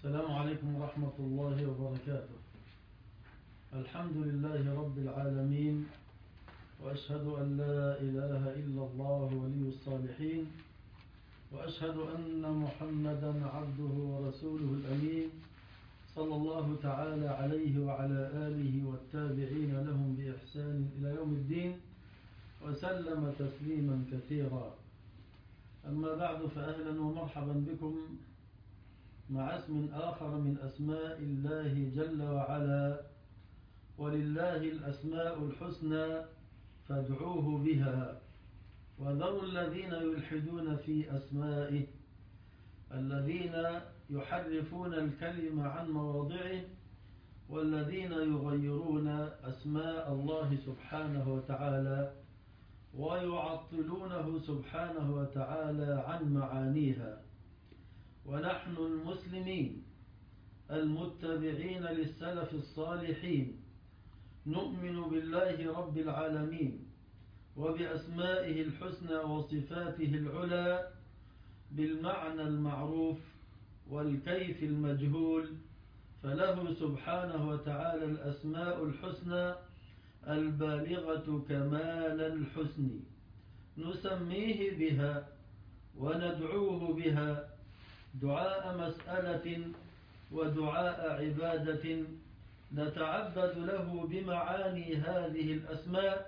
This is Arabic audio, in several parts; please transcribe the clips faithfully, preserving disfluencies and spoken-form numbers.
السلام عليكم ورحمة الله وبركاته. الحمد لله رب العالمين، وأشهد أن لا إله إلا الله ولي الصالحين، وأشهد أن محمدا عبده ورسوله الأمين، صلى الله تعالى عليه وعلى آله والتابعين لهم بإحسان إلى يوم الدين، وسلم تسليما كثيرا. أما بعد، فأهلا ومرحبا بكم مع اسم آخر من أسماء الله جل وعلا. ولله الأسماء الحسنى فادعوه بها، وذروا الذين يلحدون في أسمائه، الذين يحرفون الكلم عن مواضعه، والذين يغيرون أسماء الله سبحانه وتعالى ويعطلونه سبحانه وتعالى عن معانيها. ونحن المسلمين المتبعين للسلف الصالحين نؤمن بالله رب العالمين وبأسمائه الحسنى وصفاته العلى بالمعنى المعروف والكيف المجهول، فله سبحانه وتعالى الأسماء الحسنى البالغة كمال الحسن، نسميه بها وندعوه بها دعاء مسألة ودعاء عبادة، نتعبد له بمعاني هذه الأسماء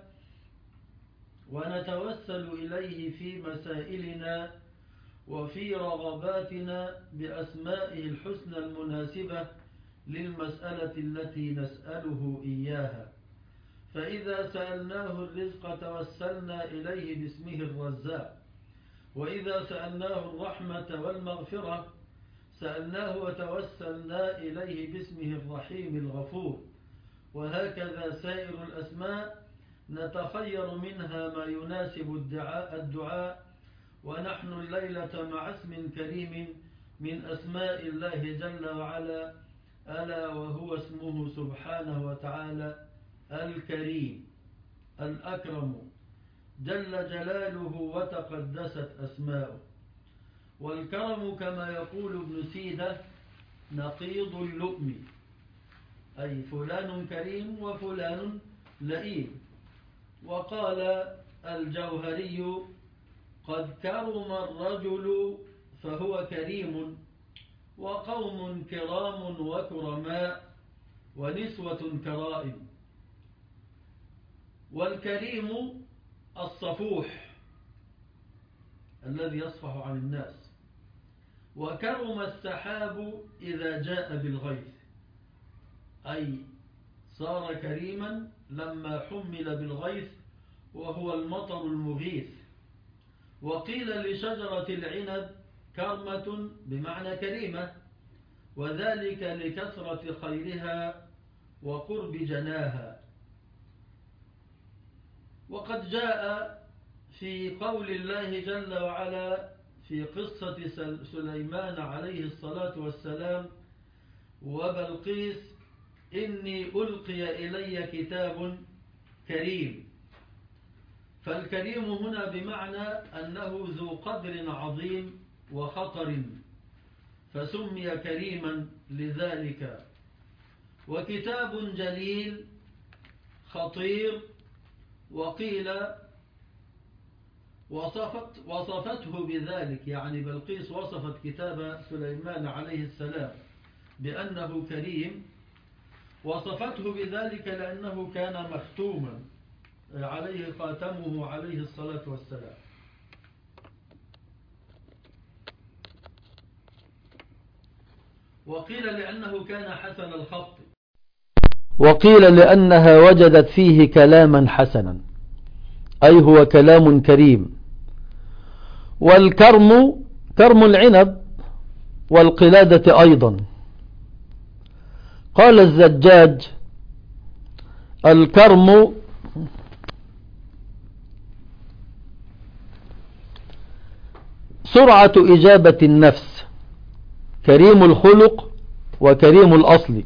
ونتوسل إليه في مسائلنا وفي رغباتنا بأسمائه الحسنى المناسبة للمسألة التي نسأله إياها. فإذا سألناه الرزق توسلنا إليه باسمه الرزاق، وإذا سألناه الرحمة والمغفرة سألناه وتوسلنا إليه باسمه الرحيم الغفور. وهكذا سائر الأسماء نتخير منها ما يناسب الدعاء, الدعاء ونحن الليلة مع اسم كريم من أسماء الله جل وعلا، ألا وهو اسمه سبحانه وتعالى الكريم الأكرم جل جلاله وتقدست أسماؤه. والكرم كما يقول ابن سيدة نقيض اللؤم، أي فلان كريم وفلان لئيم. وقال الجوهري قد كرم الرجل فهو كريم، وقوم كرام وكرماء ونسوة كرائم. والكريم الصفوح الذي يصفح عن الناس. وكرم السحاب إذا جاء بالغيث، أي صار كريما لما حمل بالغيث وهو المطر المغيث. وقيل لشجرة العنب كرمة بمعنى كريمة، وذلك لكثرة خيرها وقرب جناها. وقد جاء في قول الله جل وعلا في قصة سليمان عليه الصلاة والسلام وبلقيس إني ألقي إلي كتاب كريم. فالكريم هنا بمعنى أنه ذو قدر عظيم وخطر، فسمي كريما لذلك. وكتاب جليل خطير، وقيل وصفت وصفته بذلك، يعني بلقيس وصفت كتاب سليمان عليه السلام بأنه كريم، وصفته بذلك لأنه كان مختوما عليه خاتمه عليه الصلاة والسلام. وقيل لأنه كان حسن الخط، وقيل لأنها وجدت فيه كلاما حسنا، أي هو كلام كريم. والكرم كرم العنب والقلادة أيضا. قال الزجاج الكرم سرعة إجابة النفس، كريم الخلق وكريم الأصل.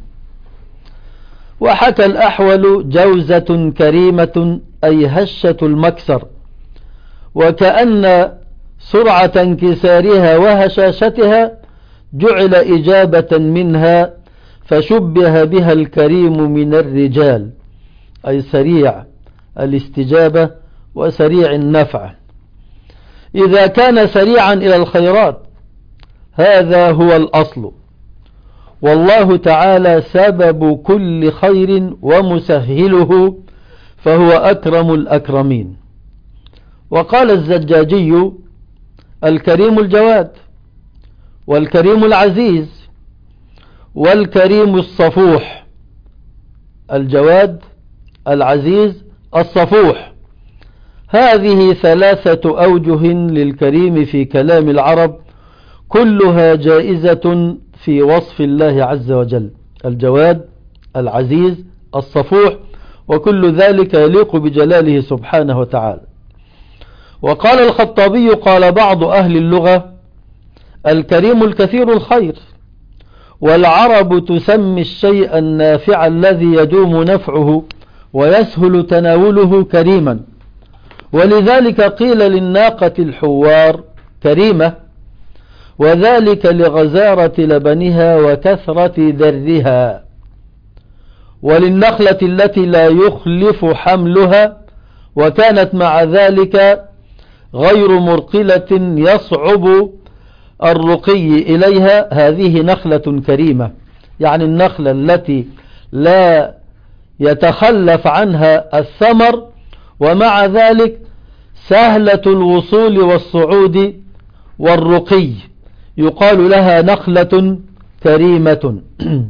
وحكى الأحول جوزة كريمة أي هشة المكسر، وكأن سرعة انكسارها وهشاشتها جعل إجابة منها فشبه بها الكريم من الرجال، أي سريع الاستجابة وسريع النفع. إذا كان سريعا إلى الخيرات هذا هو الأصل، والله تعالى سبب كل خير ومسهله، فهو أكرم الأكرمين. وقال الزجاجي: الكريم الجواد، والكريم العزيز، والكريم الصفوح. الجواد، العزيز، الصفوح، هذه ثلاثة أوجه للكريم في كلام العرب، كلها جائزة في وصف الله عز وجل: الجواد، العزيز، الصفوح، وكل ذلك يليق بجلاله سبحانه وتعالى. وقال الخطابي: قال بعض أهل اللغة: الكريم الكثير الخير، والعرب تسمي الشيء النافع الذي يدوم نفعه ويسهل تناوله كريما، ولذلك قيل للناقة الحوار كريمة، وذلك لغزارة لبنها وكثرة ذرها. وللنخلة التي لا يخلف حملها وكانت مع ذلك غير مرقلة يصعب الرقي إليها، هذه نخلة كريمة، يعني النخلة التي لا يتخلف عنها الثمر ومع ذلك سهلة الوصول والصعود والرقي، يقال لها نخلة كريمة.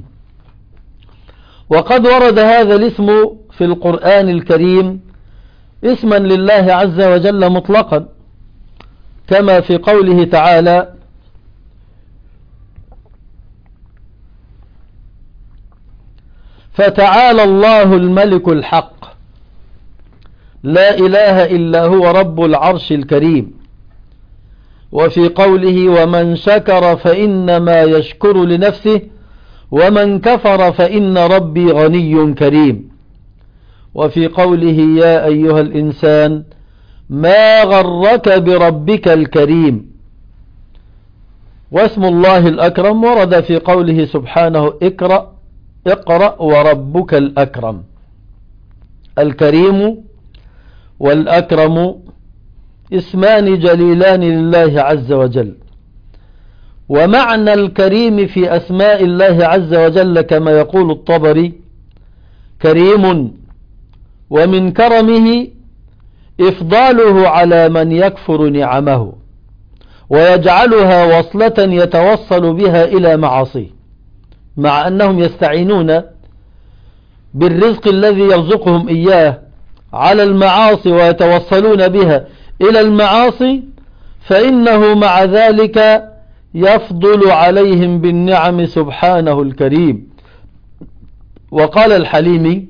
وقد ورد هذا الاسم في القرآن الكريم اسما لله عز وجل مطلقا، كما في قوله تعالى: فتعالى الله الملك الحق لا إله إلا هو رب العرش الكريم. وفي قوله: ومن شكر فإنما يشكر لنفسه ومن كفر فإن ربي غني كريم. وفي قوله: يا أيها الإنسان ما غرك بربك الكريم. واسم الله الأكرم ورد في قوله سبحانه: اقرأ اقرأ وربك الأكرم. الكريم والأكرم اسمان جليلان لله عز وجل، ومعنى الكريم في أسماء الله عز وجل كما يقول الطبري: كريم، ومن كرمه إفضاله على من يكفر نعمه ويجعلها وصلة يتوصل بها إلى معاصيه، مع أنهم يستعينون بالرزق الذي يرزقهم إياه على المعاصي ويتوصلون بها إلى المعاصي، فإنه مع ذلك يفضل عليهم بالنعم سبحانه الكريم. وقال الحليمي: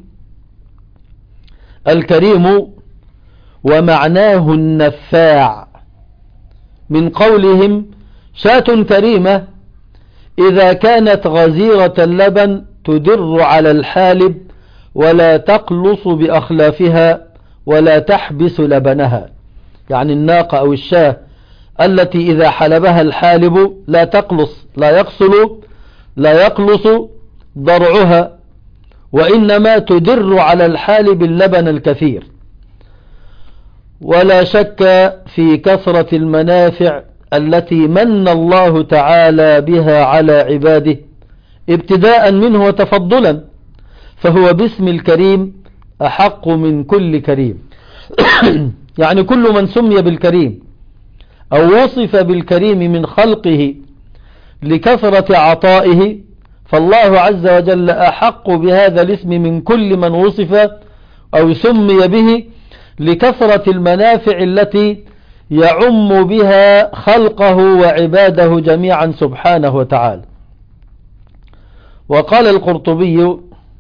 الكريم ومعناه النفاع، من قولهم: شاة كريمة إذا كانت غزيرة اللبن تدر على الحالب ولا تقلص بأخلافها ولا تحبس لبنها، يعني الناقة أو الشاة التي إذا حلبها الحالب لا تقلص لا يقصل لا يقلص ضرعها، وإنما تدر على الحالب اللبن الكثير. ولا شك في كثرة المنافع التي من الله تعالى بها على عباده ابتداء منه وتفضلا، فهو باسم الكريم أحق من كل كريم. يعني كل من سمي بالكريم أو وصف بالكريم من خلقه لكثرة عطائه، فالله عز وجل أحق بهذا الاسم من كل من وصف أو سمي به لكثرة المنافع التي يعم بها خلقه وعباده جميعا سبحانه وتعالى. وقال القرطبي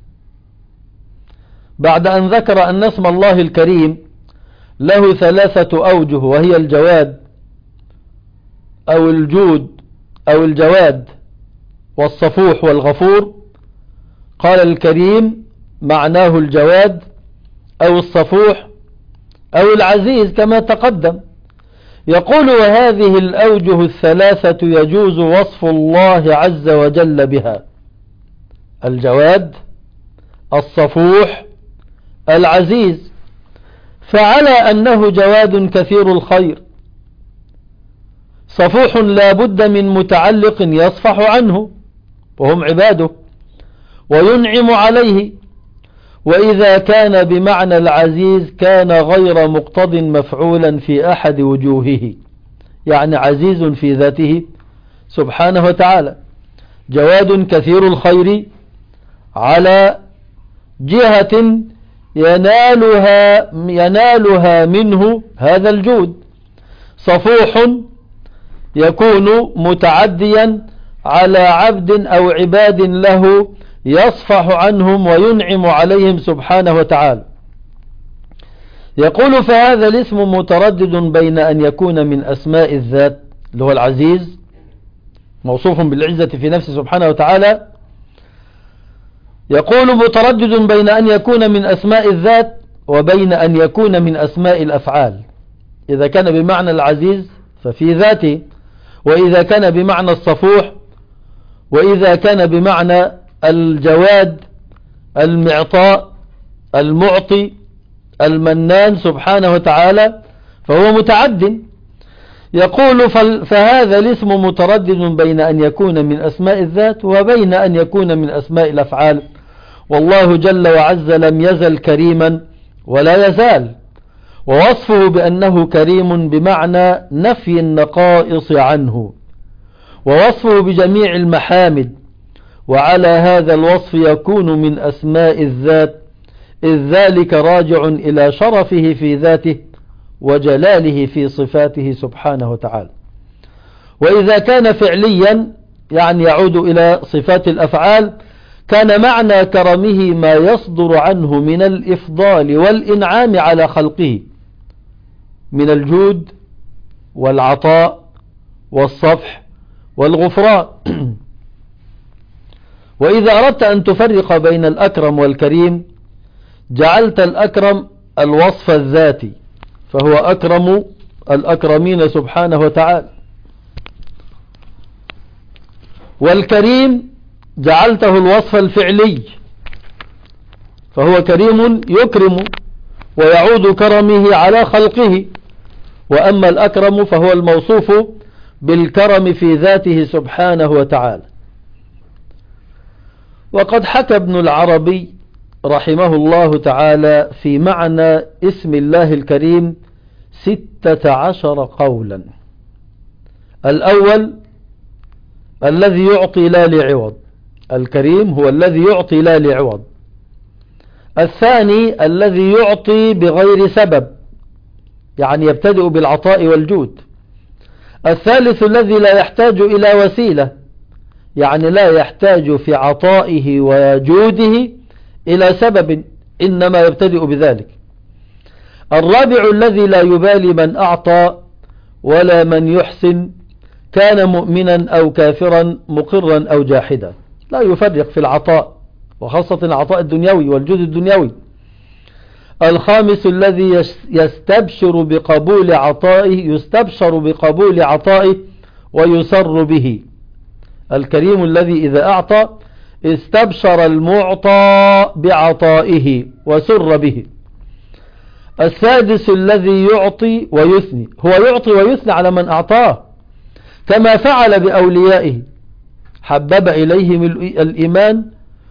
بعد أن ذكر أن اسم الله الكريم له ثلاثة أوجه، وهي الجواد أو الجود أو الجواد والصفوح والغفور، قال: الكريم معناه الجواد أو الصفوح أو العزيز كما تقدم، يقول وهذه الأوجه الثلاثة يجوز وصف الله عز وجل بها: الجواد، الصفوح، العزيز. فعلى أنه جواد كثير الخير، صفوح لا بد من متعلق يصفح عنه وهم عباده وينعم عليه، وإذا كان بمعنى العزيز كان غير مقتض مفعولا في أحد وجوهه، يعني عزيز في ذاته سبحانه وتعالى، جواد كثير الخير على جهة ينالها, ينالها منه هذا الجود، صفوح يكون متعديا على عبد أو عباد له يصفح عنهم وينعم عليهم سبحانه وتعالى. يقول فهذا الاسم متردد بين أن يكون من أسماء الذات اللي هو العزيز موصوف بالعزة في نفسه سبحانه وتعالى، يقول متردد بين أن يكون من أسماء الذات وبين أن يكون من أسماء الأفعال. إذا كان بمعنى العزيز ففي ذاته، وإذا كان بمعنى الصفوح، وإذا كان بمعنى الجواد المعطاء المعطي المنان سبحانه وتعالى فهو متعد. يقول فهذا الاسم متردد بين أن يكون من أسماء الذات وبين أن يكون من أسماء الأفعال، والله جل وعز لم يزل كريما ولا يزال، ووصفه بأنه كريم بمعنى نفي النقائص عنه، ووصفه بجميع المحامد، وعلى هذا الوصف يكون من أسماء الذات، إذ ذلك راجع إلى شرفه في ذاته وجلاله في صفاته سبحانه وتعالى. وإذا كان فعليا يعني يعود إلى صفات الأفعال، كان معنى كرمه ما يصدر عنه من الإفضال والإنعام على خلقه من الجود والعطاء والصفح والغفران. وإذا أردت أن تفرق بين الأكرم والكريم جعلت الأكرم الوصف الذاتي فهو أكرم الأكرمين سبحانه وتعالى، والكريم جعلته الوصف الفعلي فهو كريم يكرم ويعود كرمه على خلقه، وأما الأكرم فهو الموصوف بالكرم في ذاته سبحانه وتعالى. وقد حكى ابن العربي رحمه الله تعالى في معنى اسم الله الكريم ستة عشر قولا. الأول الذي يعطي لا لعوض، الكريم هو الذي يعطي لا لعوض. الثاني الذي يعطي بغير سبب، يعني يبتدئ بالعطاء والجود. الثالث الذي لا يحتاج إلى وسيلة، يعني لا يحتاج في عطائه وجوده إلى سبب، إنما يبتدئ بذلك. الرابع الذي لا يبالي من أعطى ولا من يحسن، كان مؤمنا أو كافرا مقرا أو جاحدا، لا يفرق في العطاء، وخاصة العطاء الدنيوي والجود الدنيوي. الخامس الذي يستبشر بقبول عطائه يستبشر بقبول عطائه ويسر به، الكريم الذي إذا أعطى استبشر المعطى بعطائه وسر به. السادس الذي يعطي ويثني، هو يعطي ويثني على من أعطاه كما فعل بأوليائه، حبب إليهم الإيمان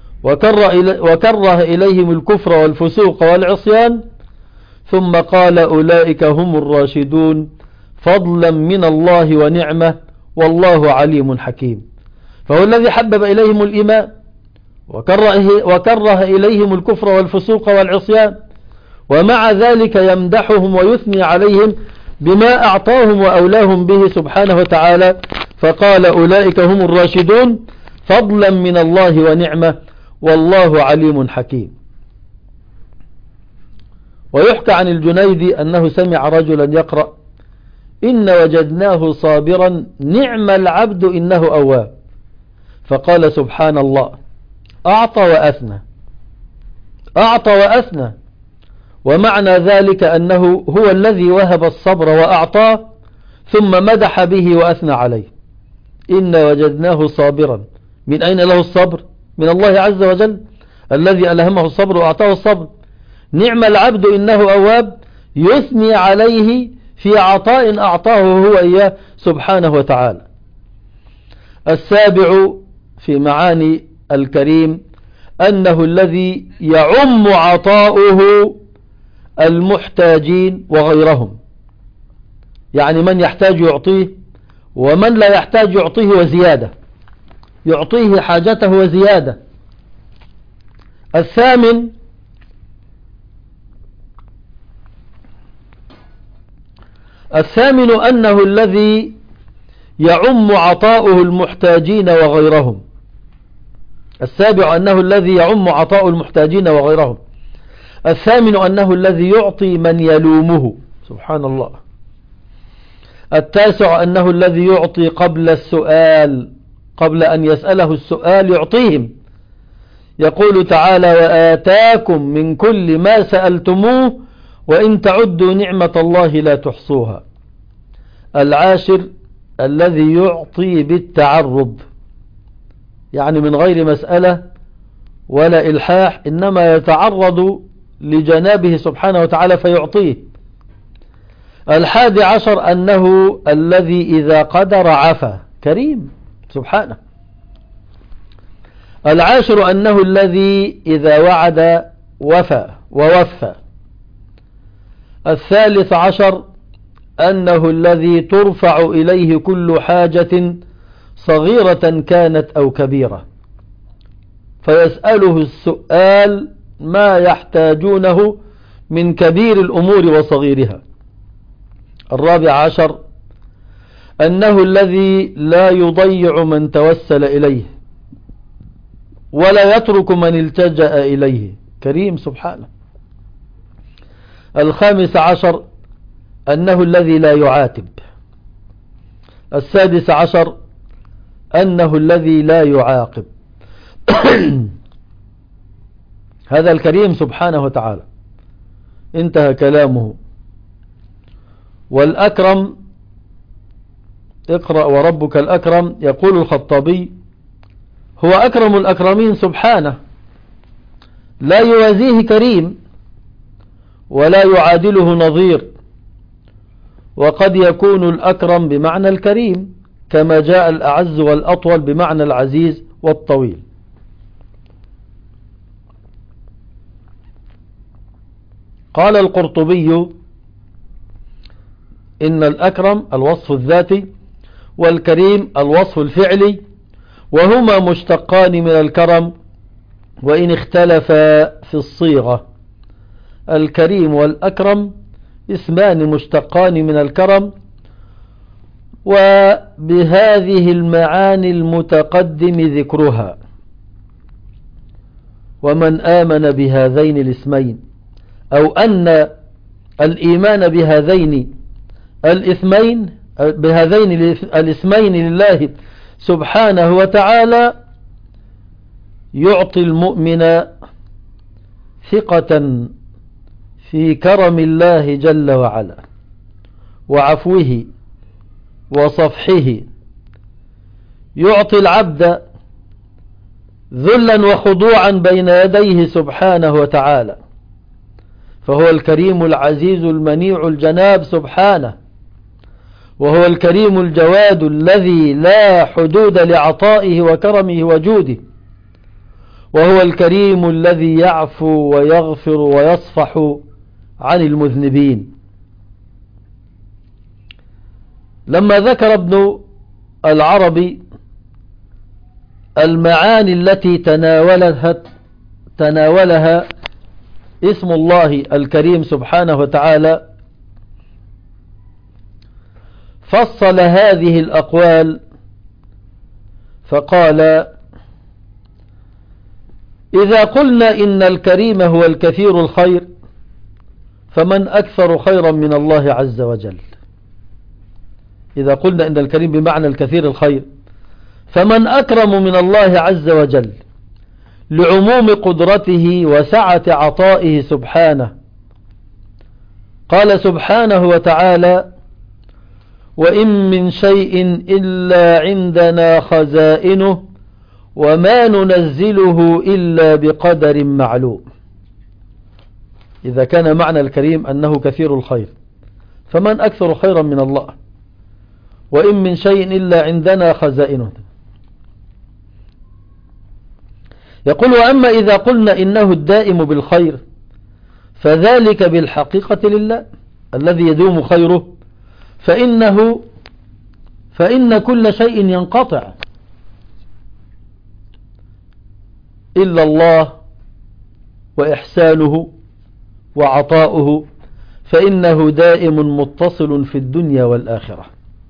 وكره إليهم الكفر والفسوق والعصيان، ثم قال أولئك هم الراشدون فضلا من الله ونعمة والله عليم حكيم. فهو الذي حبب إليهم الإيمان وكره, وكره إليهم الكفر والفسوق والعصيان، ومع ذلك يمدحهم ويثني عليهم بما أعطاهم وأولاهم به سبحانه وتعالى، فقال أولئك هم الراشدون فضلا من الله ونعمة والله عليم حكيم. ويحكى عن الجنيدي أنه سمع رجلا يقرأ إن وجدناه صابرا نعم العبد إنه أواب، فقال سبحان الله أعطى وأثنى، أعطى وأثنى، ومعنى ذلك أنه هو الذي وهب الصبر وأعطاه، ثم مدح به وأثنى عليه. إنا وجدناه صابرا. من أين له الصبر؟ من الله عز وجل الذي ألهمه الصبر وأعطاه الصبر. نعم العبد إنه أواب، يثني عليه في عطاء أعطاه هو إياه سبحانه وتعالى. السابع في معاني الكريم أنه الذي يعم عطاؤه المحتاجين وغيرهم، يعني من يحتاج يعطيه ومن لا يحتاج يعطيه وزيادة، يعطيه حاجته وزيادة. الثامن الثامن أنه الذي يعم عطاؤه المحتاجين وغيرهم. السابع أنه الذي يعم عطاؤه المحتاجين وغيرهم. الثامن أنه الذي يعطي من يلومه، سبحان الله. التاسع أنه الذي يعطي قبل السؤال، قبل أن يسأله السؤال يعطيهم. يقول تعالى: وآتاكم من كل ما سألتموه وإن تعدوا نعمة الله لا تحصوها. العاشر الذي يعطي بالتعرض، يعني من غير مسألة ولا إلحاح، إنما يتعرض لجنابه سبحانه وتعالى فيعطيه. الحادي عشر أنه الذي إذا قدر عفا، كريم سبحانه. العاشر أنه الذي إذا وعد وفى ووفى. الثالث عشر أنه الذي ترفع إليه كل حاجة صغيرة كانت أو كبيرة فيسأله السؤال ما يحتاجونه من كبير الأمور وصغيرها. الرابع عشر أنه الذي لا يضيع من توسل إليه ولا يترك من التجأ إليه، كريم سبحانه. الخامس عشر أنه الذي لا يعاتب. السادس عشر أنه الذي لا يعاقب. هذا الكريم سبحانه وتعالى. انتهى كلامه. والأكرم، اقرأ وربك الأكرم، يقول الخطابي: هو أكرم الأكرمين سبحانه، لا يوازيه كريم ولا يعادله نظير. وقد يكون الأكرم بمعنى الكريم كما جاء الأعز والأطول بمعنى العزيز والطويل. قال القرطبي: إن الأكرم الوصف الذاتي والكريم الوصف الفعلي، وهما مشتقان من الكرم وإن اختلفا في الصيغة. الكريم والأكرم اسمان مشتقان من الكرم، وبهذه المعاني المتقدم ذكرها. ومن آمن بهذين الاسمين، أو أن الإيمان بهذين الاسمين بهذين الاسمين لله سبحانه وتعالى يعطي المؤمن ثقة في كرم الله جل وعلا وعفوه وصفحه. يعطي العبد ذلا وخضوعا بين يديه سبحانه وتعالى، فهو الكريم العزيز المنيع الجناب سبحانه، وهو الكريم الجواد الذي لا حدود لعطائه وكرمه وجوده، وهو الكريم الذي يعفو ويغفر ويصفح عن المذنبين. لما ذكر ابن العربي المعاني التي تناولها تناولها اسم الله الكريم سبحانه وتعالى، فصل هذه الأقوال فقال: إذا قلنا إن الكريم هو الكثير الخير فمن أكثر خيرا من الله عز وجل. إذا قلنا إن الكريم بمعنى الكثير الخير فمن أكرم من الله عز وجل لعموم قدرته وسعة عطائه سبحانه. قال سبحانه وتعالى: وإن من شيء إلا عندنا خزائنه وما ننزله إلا بقدر معلوم. إذا كان معنى الكريم أنه كثير الخير، فمن أكثر خيرا من الله؟ وإن من شيء إلا عندنا خزائنه. يقول: وأما إذا قلنا إنه الدائم بالخير فذلك بالحقيقة لله الذي يدوم خيره، فإنه فإن كل شيء ينقطع إلا الله وإحسانه وعطاؤه، فإنه دائم متصل في الدنيا والآخرة.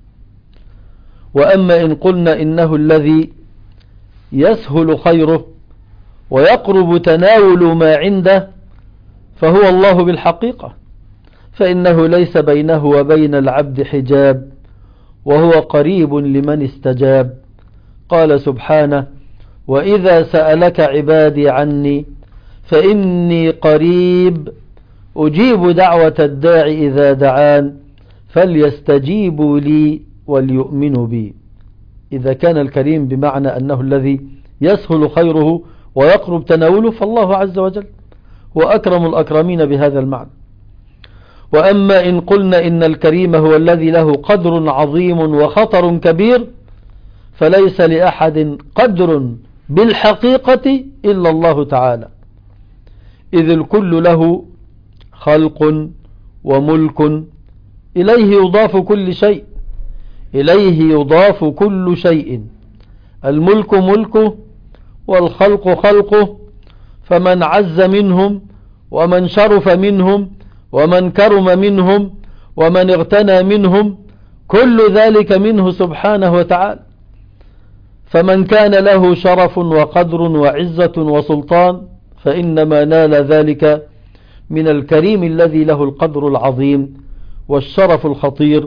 وأما إن قلنا إنه الذي يسهل خيره ويقرب تناول ما عنده فهو الله بالحقيقة، فإنه ليس بينه وبين العبد حجاب وهو قريب لمن استجاب. قال سبحانه: وإذا سألك عبادي عني فإني قريب أجيب دعوة الداع إذا دعان فليستجيبوا لي وليؤمنوا بي. إذا كان الكريم بمعنى أنه الذي يسهل خيره ويقرب تناوله فالله عز وجل وأكرم الأكرمين بهذا المعنى. وأما إن قلنا إن الكريم هو الذي له قدر عظيم وخطر كبير فليس لأحد قدر بالحقيقة إلا الله تعالى، إذ الكل له خلق وملك، إليه يضاف كل شيء إليه يضاف كل شيء الملك ملكه والخلق خلقه، فمن عز منهم ومن شرف منهم ومن كرم منهم ومن اغتنى منهم كل ذلك منه سبحانه وتعالى. فمن كان له شرف وقدر وعزة وسلطان فإنما نال ذلك من الكريم الذي له القدر العظيم والشرف الخطير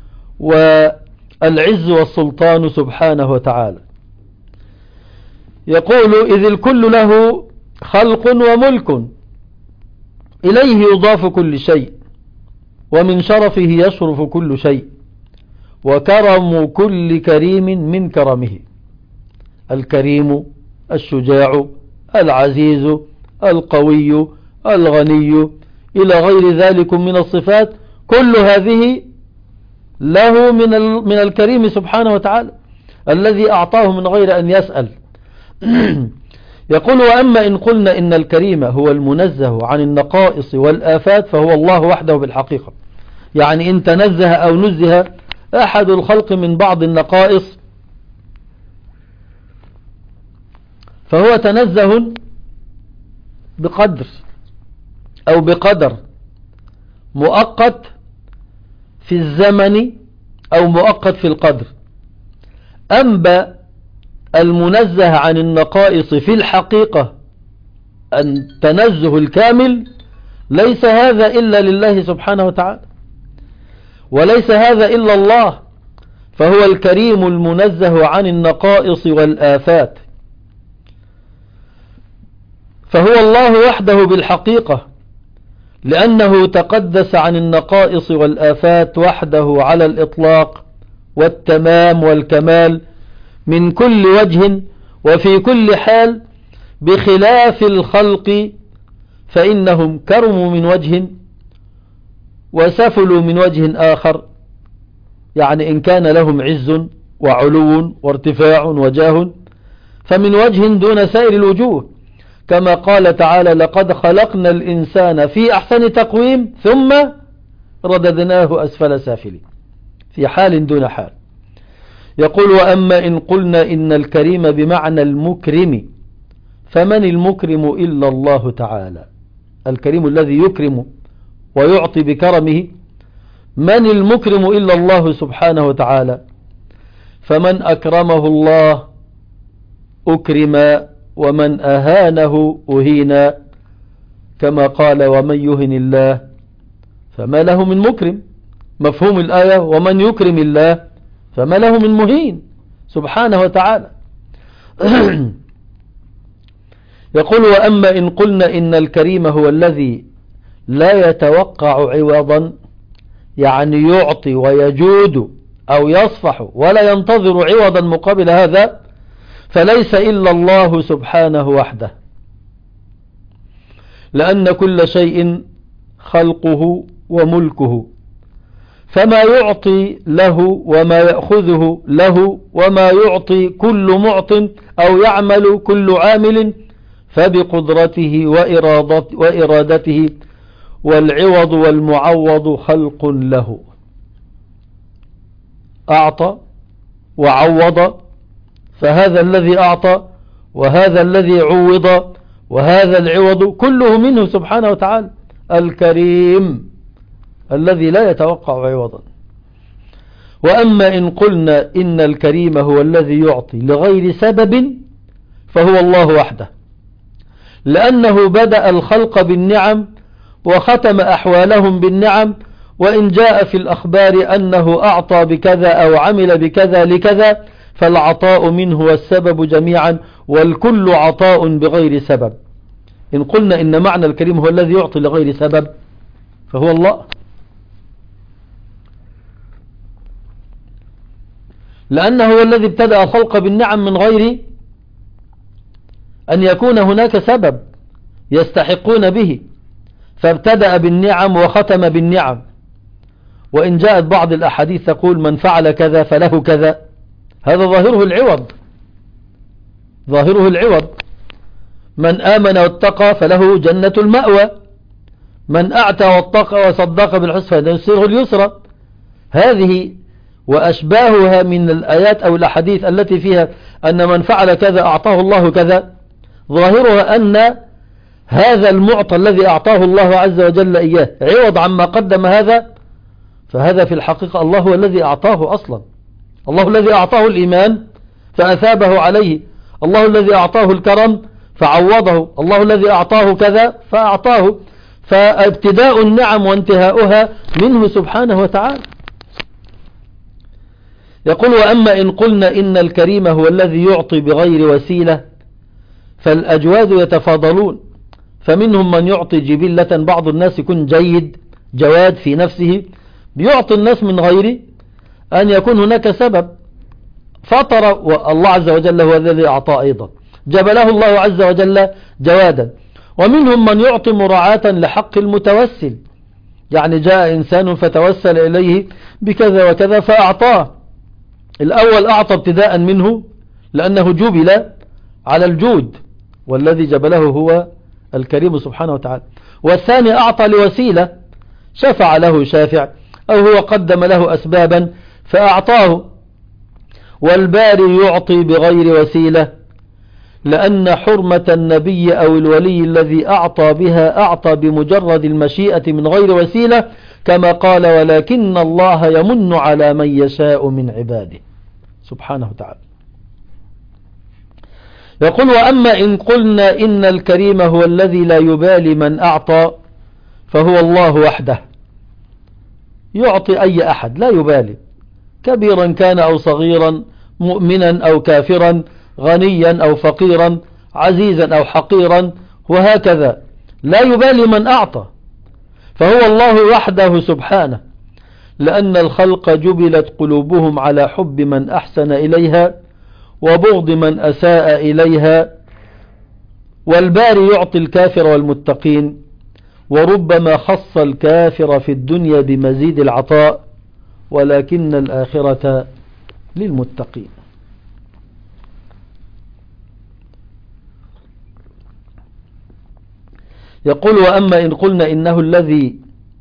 والعز والسلطان سبحانه وتعالى. يقول: إذ الكل له خلق وملك، إليه يضاف كل شيء، ومن شرفه يشرف كل شيء، وكرم كل كريم من كرمه. الكريم الشجاع العزيز القوي الغني إلى غير ذلك من الصفات، كل هذه له من من الكريم سبحانه وتعالى الذي أعطاه من غير أن يسأل. يقول: وأما إن قلنا إن الكريم هو المنزه عن النقائص والآفات فهو الله وحده بالحقيقة، يعني إن تنزه أو نزه أحد الخلق من بعض النقائص فهو تنزه بقدر أو بقدر مؤقت في الزمن أو مؤقت في القدر. أما المنزه عن النقائص في الحقيقة التنزه الكامل ليس هذا إلا لله سبحانه وتعالى، وليس هذا إلا الله، فهو الكريم المنزه عن النقائص والآفات، فهو الله وحده بالحقيقة، لأنه تقدس عن النقائص والآفات وحده على الإطلاق والتمام والكمال من كل وجه وفي كل حال، بخلاف الخلق فإنهم كرموا من وجه وسفلوا من وجه آخر، يعني إن كان لهم عز وعلو وارتفاع وجاه فمن وجه دون سائر الوجوه، كما قال تعالى: لقد خلقنا الإنسان في أحسن تقويم ثم رددناه أسفل سافلين، في حال دون حال. يقول: وأما إن قلنا إن الكريم بمعنى المكرم فمن المكرم إلا الله تعالى، الكريم الذي يكرم ويعطي بكرمه، من المكرم إلا الله سبحانه وتعالى، فمن أكرمه الله أكرم ومن أهانه أهين، كما قال: ومن يهن الله فما له من مكرم. مفهوم الآية: ومن يكرم الله فما له من مهين سبحانه وتعالى. يقول: وأما إن قلنا إن الكريم هو الذي لا يتوقع عوضا، يعني يعطي ويجود أو يصفح ولا ينتظر عوضا مقابل هذا فليس إلا الله سبحانه وحده، لأن كل شيء خلقه وملكه، فما يعطي له وما يأخذه له وما يعطي كل معط أو يعمل كل عامل فبقدرته وإرادته، والعوض والمعوض خلق له. أعطى وعوض، فهذا الذي أعطى وهذا الذي عوض وهذا العوض كله منه سبحانه وتعالى الكريم الذي لا يتوقع عوضا. وأما إن قلنا إن الكريم هو الذي يعطي لغير سبب فهو الله وحده، لأنه بدأ الخلق بالنعم وختم أحوالهم بالنعم، وإن جاء في الأخبار أنه أعطى بكذا أو عمل بكذا لكذا فالعطاء منه والسبب جميعا، والكل عطاء بغير سبب. إن قلنا إن معنى الكريم هو الذي يعطي لغير سبب فهو الله، لأنه هو الذي ابتدأ الخلق بالنعم من غير أن يكون هناك سبب يستحقون به، فابتدأ بالنعم وختم بالنعم. وإن جاءت بعض الأحاديث تقول من فعل كذا فله كذا، هذا ظاهره العوض، ظاهره العوض. من آمن واتقى فله جنة المأوى، من أعتى واتقى وصدق بالحسنى فسيسره اليسرى. هذه وأشباهها من الآيات أو الأحاديث التي فيها أن من فعل كذا أعطاه الله كذا، ظاهرها أن هذا المعطى الذي أعطاه الله عز وجل إياه عوض عما قدم هذا، فهذا في الحقيقة الله هو الذي أعطاه أصلا، الله الذي أعطاه الإيمان فأثابه عليه، الله الذي أعطاه الكرم فعوضه، الله الذي أعطاه كذا فأعطاه. فابتداء النعم وانتهاؤها منه سبحانه وتعالى. يقول وأما إن قلنا إن الكريم هو الذي يعطي بغير وسيلة فالأجواد يتفاضلون، فمنهم من يعطي جبلة، بعض الناس يكون جيد جواد في نفسه بيعطي الناس من غير أن يكون هناك سبب، فطر والله عز وجل هو الذي أعطى أيضا، جبله الله عز وجل جوادا. ومنهم من يعطي مراعاة لحق المتوسل، يعني جاء إنسان فتوسل إليه بكذا وكذا فأعطاه. الأول أعطى ابتداء منه لأنه جبل على الجود، والذي جبله هو الكريم سبحانه وتعالى. والثاني أعطى لوسيلة، شفع له شافع أو هو قدم له أسبابا فأعطاه. والباري يعطي بغير وسيلة، لأن حرمة النبي أو الولي الذي أعطى بها أعطى بمجرد المشيئة من غير وسيلة، كما قال ولكن الله يمن على من يشاء من عباده سبحانه وتعالى. يقول وأما إن قلنا إن الكريم هو الذي لا يبالي من أعطى فهو الله وحده، يعطي أي أحد لا يبالي، كبيرا كان أو صغيرا، مؤمنا أو كافرا، غنيا أو فقيرا، عزيزا أو حقيرا، وهكذا لا يبالي من أعطى، فهو الله وحده سبحانه، لأن الخلق جبلت قلوبهم على حب من أحسن إليها وبغض من أساء إليها. والباري يعطي الكافر والمتقين، وربما خص الكافر في الدنيا بمزيد العطاء، ولكن الآخرة للمتقين. يقول وأما إن قلنا إنه الذي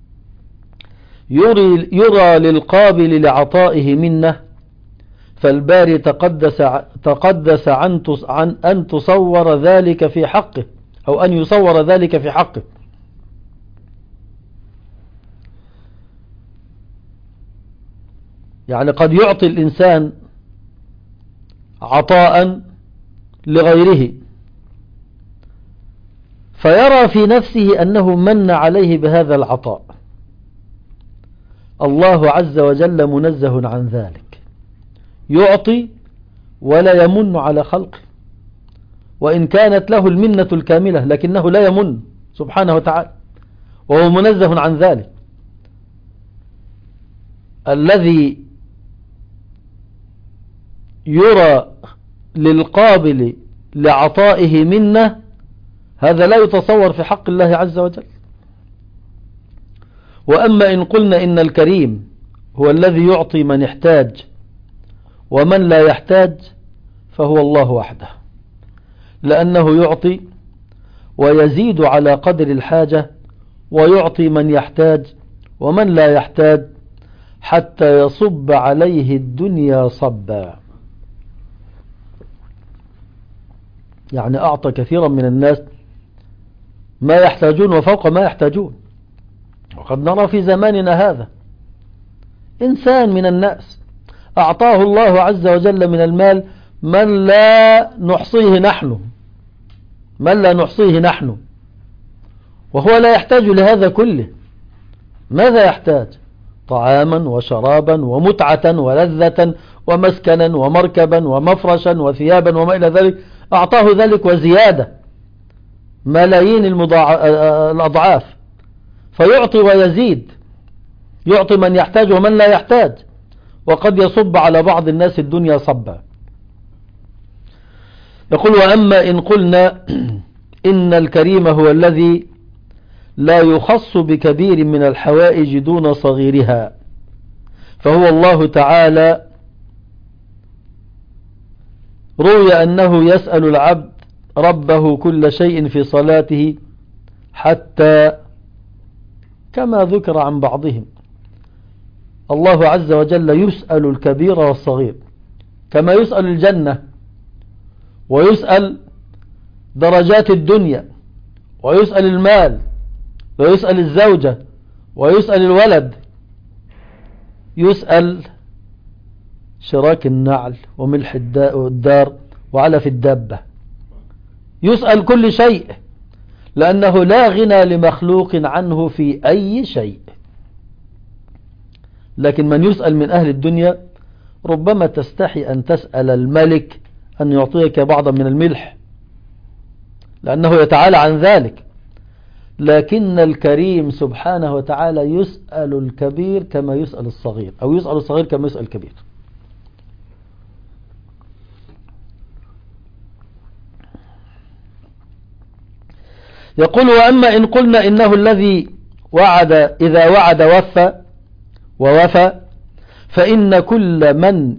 يري, يرى للقابل لعطائه منه، فالباري تقدس, تقدس عن, عن أن تصور ذلك في حقه، أو أن يصور ذلك في حقه. يعني قد يعطي الإنسان عطاء لغيره فيرى في نفسه أنه من عليه بهذا العطاء، الله عز وجل منزه عن ذلك، يعطي ولا يمن على خلقه، وإن كانت له المنة الكاملة لكنه لا يمن سبحانه وتعالى، وهو منزه عن ذلك. الذي يرى للقابل لعطائه منه، هذا لا يتصور في حق الله عز وجل. وأما إن قلنا إن الكريم هو الذي يعطي من يحتاج ومن لا يحتاج، فهو الله وحده، لأنه يعطي ويزيد على قدر الحاجة، ويعطي من يحتاج ومن لا يحتاج، حتى يصب عليه الدنيا صبا. يعني أعطى كثيرا من الناس ما يحتاجون وفوق ما يحتاجون. وقد نرى في زماننا هذا إنسان من الناس أعطاه الله عز وجل من المال من لا نحصيه نحن من لا نحصيه نحن وهو لا يحتاج لهذا كله. ماذا يحتاج؟ طعاما وشرابا ومتعة ولذة ومسكنا ومركبا ومفرشا وثيابا وما إلى ذلك، أعطاه ذلك وزيادة ملايين المضاع... الأضعاف، فيعطي ويزيد، يعطي من يحتاج ومن لا يحتاج، وقد يصب على بعض الناس الدنيا صبا. يقول: وأما إن قلنا إن الكريم هو الذي لا يخص بكبير من الحوائج دون صغيرها، فهو الله تعالى. روي أنه يسأل العبد ربه كل شيء في صلاته، حتى كما ذكر عن بعضهم الله عز وجل يسأل الكبير والصغير، كما يسأل الجنة ويسأل درجات الدنيا ويسأل المال ويسأل الزوجة ويسأل الولد، يسأل شراك النعل وملح الدار وعلف الدابة، يسأل كل شيء، لأنه لا غنى لمخلوق عنه في أي شيء. لكن من يسأل من أهل الدنيا ربما تستحي أن تسأل الملك أن يعطيك بعضا من الملح، لأنه يتعالى عن ذلك. لكن الكريم سبحانه وتعالى يسأل الكبير كما يسأل الصغير، أو يسأل الصغير كما يسأل الكبير. يقول: وأما إن قلنا إنه الذي وعد إذا وعد وفى ووفى، فإن كل من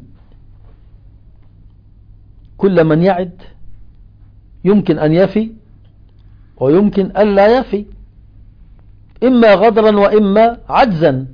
كل من يعد يمكن أن يفي ويمكن أن لا يفي، إما غدرا وإما عجزا.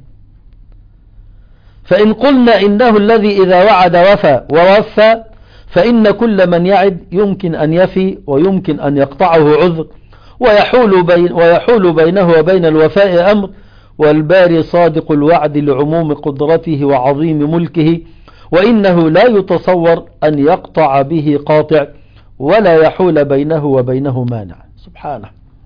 فإن قلنا إنه الذي إذا وعد وفى ووفى، فإن كل من يعد يمكن أن يفي ويمكن أن يقطعه عذر، ويحول, بين ويحول بينه وبين الوفاء أمر، والباري صادق الوعد لعموم قدرته وعظيم ملكه، وإنه لا يتصور أن يقطع به قاطع ولا يحول بينه وبينه مانع سبحانه.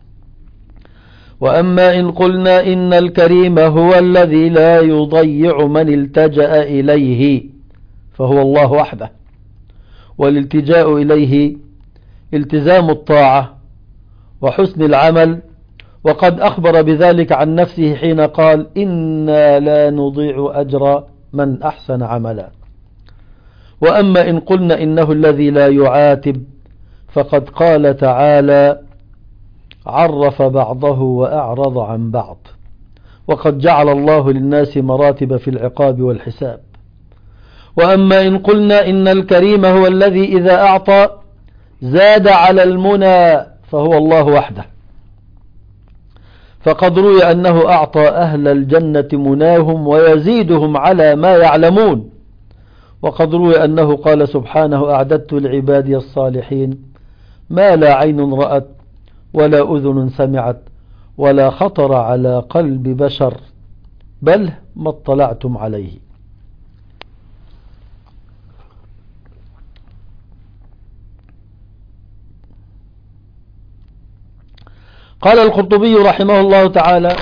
وأما إن قلنا إن الكريم هو الذي لا يضيع من التجأ إليه، فهو الله وحده، والالتجاء إليه التزام الطاعة وحسن العمل، وقد أخبر بذلك عن نفسه حين قال: إنا لا نضيع أجر من أحسن عملا. وأما إن قلنا إنه الذي لا يعاتب، فقد قال تعالى: عرف بعضه وأعرض عن بعض، وقد جعل الله للناس مراتب في العقاب والحساب. وأما إن قلنا إن الكريم هو الذي إذا أعطى زاد على المنى، فهو الله وحده، فقد روي أنه أعطى أهل الجنة مناهم ويزيدهم على ما يعلمون. وقد روي أنه قال سبحانه: أعددت لعبادي الصالحين ما لا عين رأت ولا أذن سمعت ولا خطر على قلب بشر بل ما اطلعتم عليه. قال القرطبي رحمه الله تعالى: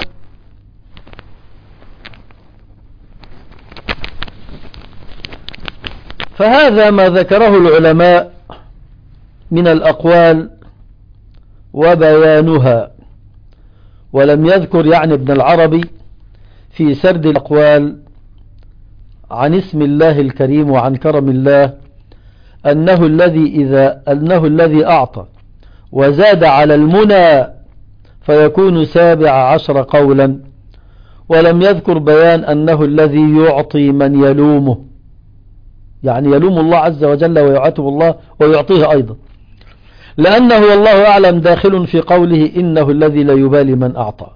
فهذا ما ذكره العلماء من الأقوال وبيانها، ولم يذكر يعني ابن العربي في سرد الأقوال عن اسم الله الكريم وعن كرم الله أنه الذي إذا أنه الذي أعطى وزاد على المنى فيكون سابع عشر قولا، ولم يذكر بيان أنه الذي يعطي من يلومه، يعني يلوم الله عز وجل ويعاتب الله ويعطيه أيضا، لأنه والله أعلم داخل في قوله إنه الذي لا يبالي من أعطى.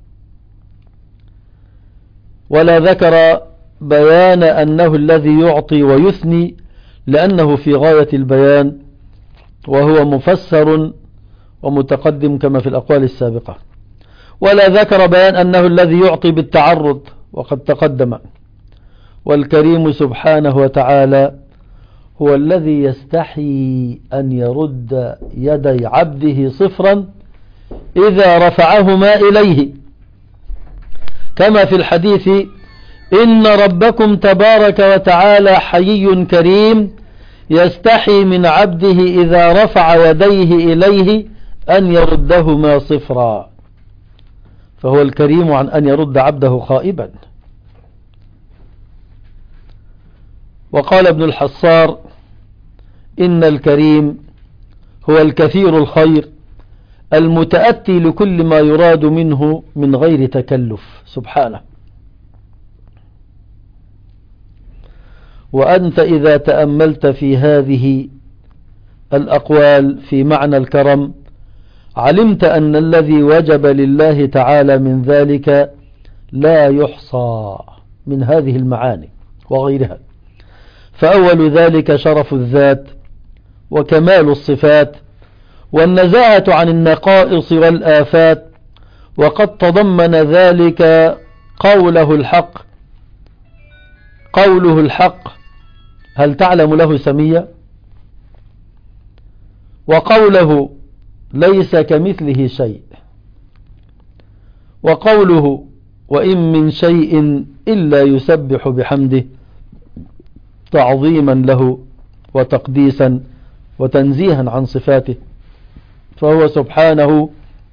ولا ذكر بيان أنه الذي يعطي ويثني، لأنه في غاية البيان وهو مفسر ومتقدم كما في الأقوال السابقة. ولا ذكر بيان أنه الذي يعطي بالتعرض، وقد تقدم. والكريم سبحانه وتعالى هو الذي يستحي أن يرد يدي عبده صفرا إذا رفعهما إليه، كما في الحديث إن ربكم تبارك وتعالى حيي كريم يستحي من عبده إذا رفع يديه إليه أن يردهما صفرا، فهو الكريم عن أن يرد عبده خائبا. وقال ابن الحصار إن الكريم هو الكثير الخير المتأتي لكل ما يراد منه من غير تكلف سبحانه. وأنت إذا تأملت في هذه الأقوال في معنى الكرم علمت أن الذي وجب لله تعالى من ذلك لا يحصى من هذه المعاني وغيرها. فأول ذلك شرف الذات وكمال الصفات والنزاهة عن النقائص والآفات، وقد تضمن ذلك قوله الحق قوله الحق هل تعلم له سميا، وقوله ليس كمثله شيء، وقوله وإن من شيء إلا يسبح بحمده تعظيما له وتقديسا وتنزيها عن صفاته، فهو سبحانه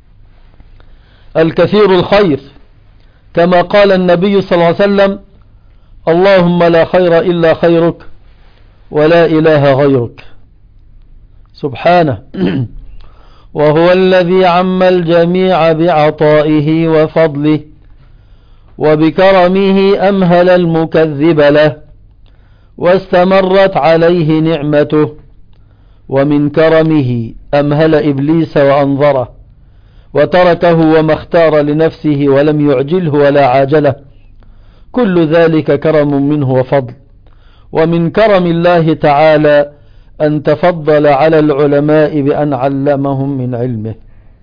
الكثير الخير، كما قال النبي صلى الله عليه وسلم اللهم لا خير إلا خيرك ولا إله غيرك سبحانه. وهو الذي عم الجميع بعطائه وفضله، وبكرمه أمهل المكذب له واستمرت عليه نعمته، ومن كرمه أمهل إبليس وأنظره وتركه وما اختار لنفسه ولم يعجله ولا عاجله، كل ذلك كرم منه وفضل. ومن كرم الله تعالى أن تفضل على العلماء بأن علمهم من علمه.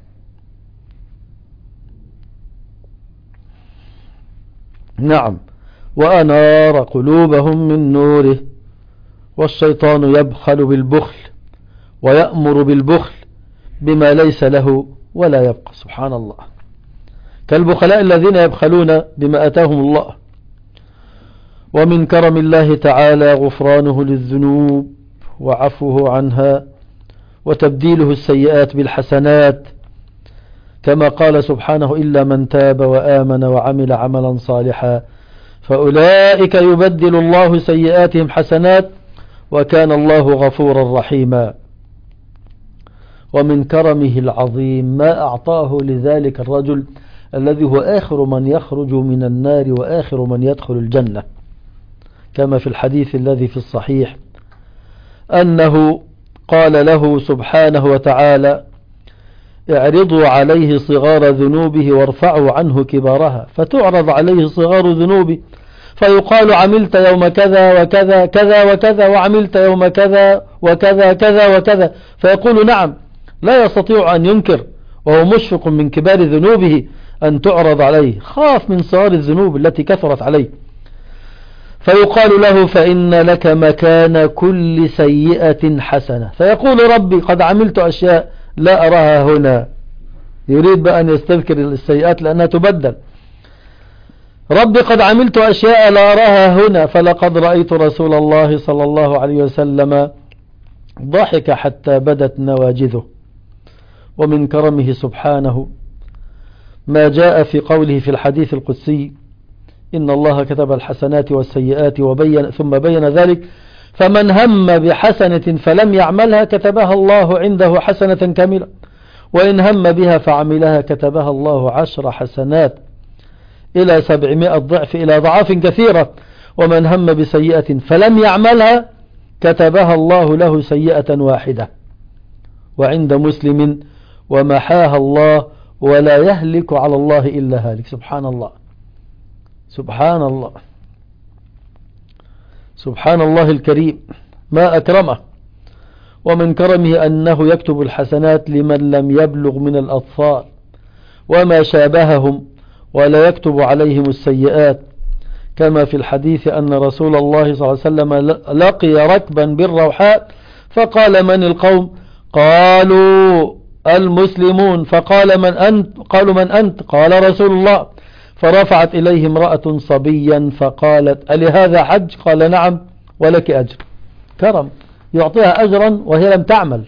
نعم، وأنار قلوبهم من نوره. والشيطان يبخل بالبخل ويأمر بالبخل بما ليس له ولا يبقى، سبحان الله، كالبخلاء الذين يبخلون بما أتاهم الله. ومن كرم الله تعالى غفرانه للذنوب وعفوه عنها وتبديله السيئات بالحسنات، كما قال سبحانه إلا من تاب وآمن وعمل عملا صالحا فأولئك يبدل الله سيئاتهم حسنات وكان الله غفورا رحيما. ومن كرمه العظيم ما أعطاه لذلك الرجل الذي هو آخر من يخرج من النار وآخر من يدخل الجنة، كما في الحديث الذي في الصحيح أنه قال له سبحانه وتعالى اعرضوا عليه صغار ذنوبه وارفعوا عنه كبارها، فتعرض عليه صغار ذنوبه فيقال عملت يوم كذا وكذا كذا وكذا وعملت يوم كذا وكذا كذا وكذا، فيقول نعم، لا يستطيع أن ينكر وهو مشفق من كبار ذنوبه أن تعرض عليه، خاف من صغار الذنوب التي كثرت عليه، فيقال له فإن لك مكان كل سيئة حسنة، فيقول ربي قد عملت أشياء لا أراها هنا، يريد بأن يستذكر السيئات لأنها تبدل. ربي قد عملت أشياء لا أراها هنا، فلقد رأيت رسول الله صلى الله عليه وسلم ضحك حتى بدت نواجذه. ومن كرمه سبحانه ما جاء في قوله في الحديث القدسي إن الله كتب الحسنات والسيئات وبين ثم بين ذلك فمن هم بحسنة فلم يعملها كتبها الله عنده حسنة كاملة، وإن هم بها فعملها كتبها الله عشر حسنات إلى سبعمائة ضعف إلى ضعاف كثيرة. ومن هم بسيئة فلم يعملها كتبها الله له سيئة واحدة. وعند مسلم ومحاها الله ولا يهلك على الله إلا هالك. سبحان الله سبحان الله سبحان الله الكريم، ما أكرمه. ومن كرمه أنه يكتب الحسنات لمن لم يبلغ من الأطفال وما شابههم، ولا يكتب عليهم السيئات، كما في الحديث أن رسول الله صلى الله عليه وسلم لقي ركبا بالروحاء فقال: من القوم؟ قالوا: المسلمون. فقال: من أنت؟ قالوا: من أنت؟ قال: رسول الله. فرفعت إليه امرأة صبيا فقالت: ألهذا حج؟ قال: نعم ولك أجر. كرم، يعطيها أجرا وهي لم تعمل.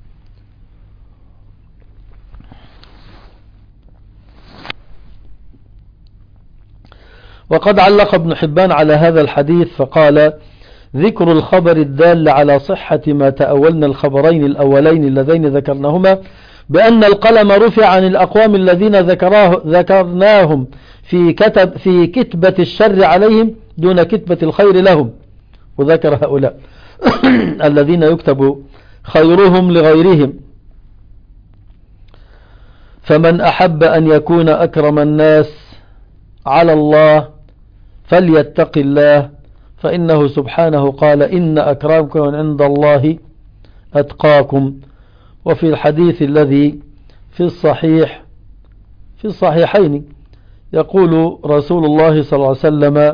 وقد علق ابن حبان على هذا الحديث فقال: ذكر الخبر الدال على صحة ما تأولنا الخبرين الأولين اللذين ذكرناهما بأن القلم رفع عن الأقوام الذين ذكراه ذكرناهم في كتب في كتبة الشر عليهم دون كتبة الخير لهم. وذكر هؤلاء الذين يكتب خيرهم لغيرهم. فمن أحب أن يكون أكرم الناس على الله فليتق الله، فإنه سبحانه قال: إن أكرمكم عند الله أتقاكم. وفي الحديث الذي في الصحيح في الصحيحين يقول رسول الله صلى الله عليه وسلم: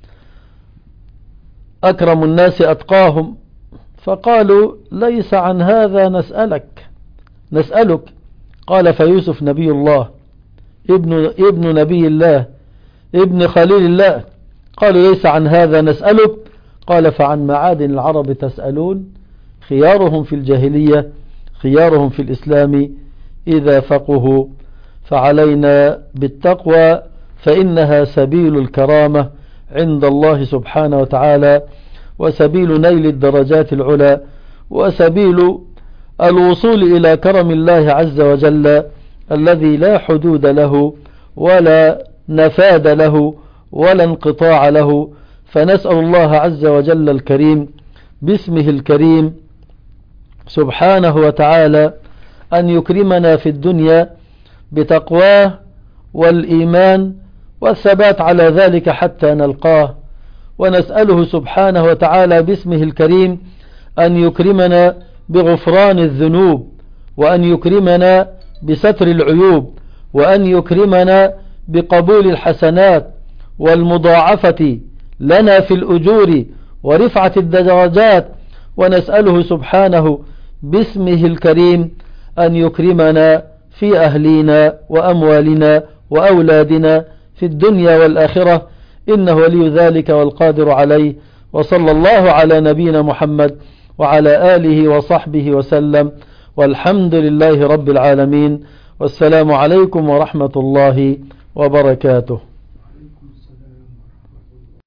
أكرم الناس أتقاهم. فقالوا: ليس عن هذا نسألك نسألك قال: فيوسف نبي الله ابن, ابن نبي الله ابن خليل الله. قالوا: ليس عن هذا نسألك. قال: فعن معادن العرب تسألون، خيارهم في الجاهلية خيارهم في الإسلام إذا فقهوا. فعلينا بالتقوى فإنها سبيل الكرامة عند الله سبحانه وتعالى، وسبيل نيل الدرجات العلى، وسبيل الوصول إلى كرم الله عز وجل الذي لا حدود له ولا نفاد له ولا انقطاع له. فنسأل الله عز وجل الكريم باسمه الكريم سبحانه وتعالى أن يكرمنا في الدنيا بتقواه والإيمان والثبات على ذلك حتى نلقاه. ونسأله سبحانه وتعالى باسمه الكريم أن يكرمنا بغفران الذنوب، وأن يكرمنا بستر العيوب، وأن يكرمنا بقبول الحسنات والمضاعفة لنا في الأجور ورفعة الدرجات. ونسأله سبحانه باسمه الكريم أن يكرمنا في أهلنا وأموالنا وأولادنا في الدنيا والآخرة، إنه ولي ذلك والقادر عليه. وصلى الله على نبينا محمد وعلى آله وصحبه وسلم، والحمد لله رب العالمين، والسلام عليكم ورحمة الله وبركاته.